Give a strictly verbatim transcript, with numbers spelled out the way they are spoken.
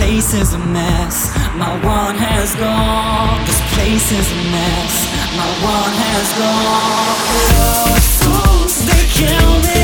place is a mess. My world has gone. This place is a mess. My world has gone. Lost souls, they kill me.